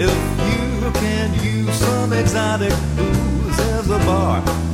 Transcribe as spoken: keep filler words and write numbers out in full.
If you can use some exotic booze, there's a bar